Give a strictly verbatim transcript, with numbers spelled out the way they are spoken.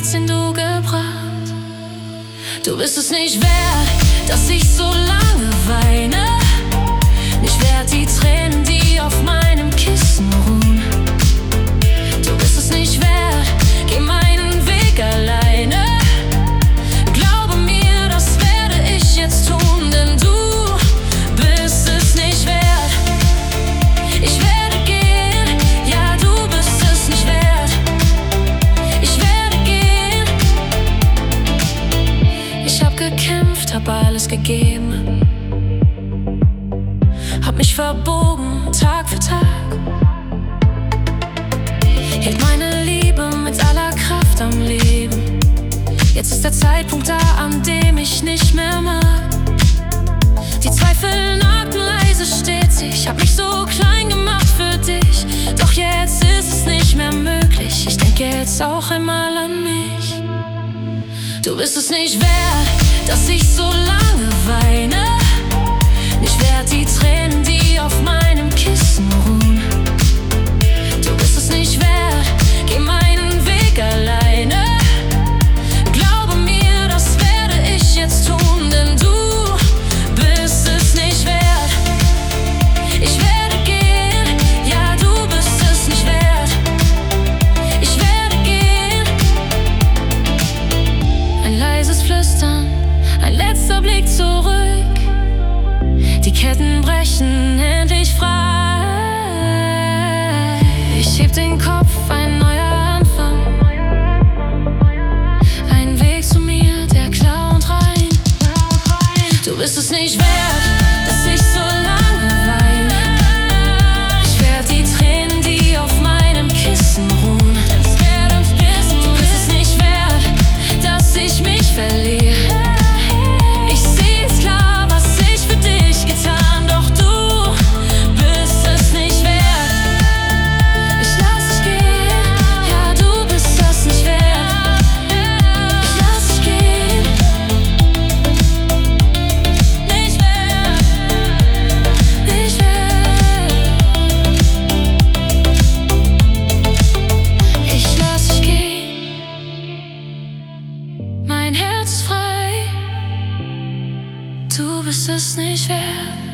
Schmerz, den du gebracht. Du bist es nicht wert, dass ich so lange weine. Nicht wert die Tränen, die auf meinem Kissen ruhen. Du bist es nicht wert, geh meinen Weg alleine. Glaube mir, das werde ich jetzt tun, denn du bist es nicht wert. Ich werde gehen, ja, du bist es nicht wert. Ich werde gehen. Ich hab gekämpft, hab alles gegeben, hab mich verbogen, Tag für Tag. Hielt meine Liebe mit aller Kraft am Leben. Jetzt ist der Zeitpunkt da, an dem ich nicht mehr mag. Die Zweifel nagten leise stets. Ich hab mich so klein gemacht für dich. Doch jetzt ist es nicht mehr möglich. Ich denk jetzt auch einmal an mich. Du bist es nicht wert, dass ich so lange weine. Nicht wert die Tränen, die auf meinem Kissen ruhen. Du bist es nicht wert, geh meinen Weg alleine. Glaube mir, das werde ich jetzt tun, denn du bist es nicht wert. Ich werde gehen, ja, du bist es nicht wert. Ich werde gehen. Ein leises Flüstern, ein letzter Blick zurück. Die Ketten brechen endlich frei. Ich heb den Kopf, ein neuer Anfang. Ein Weg zu mir, der klar und rein. Du bist es nicht wert, dass ich so lange weine. Ich werd die Tränen, die auf meinem Kissen ruhen. Du bist es nicht wert, dass ich mich verliere. Ich seh es klar, was ich für dich getan, doch du bist es nicht wert. Ich lass dich gehen, ja, du bist es nicht wert. Ich lass dich gehen. Nicht wert, nicht wert. Ich lass dich gehen. Mein Herz ist frei. Du bist es nicht wert.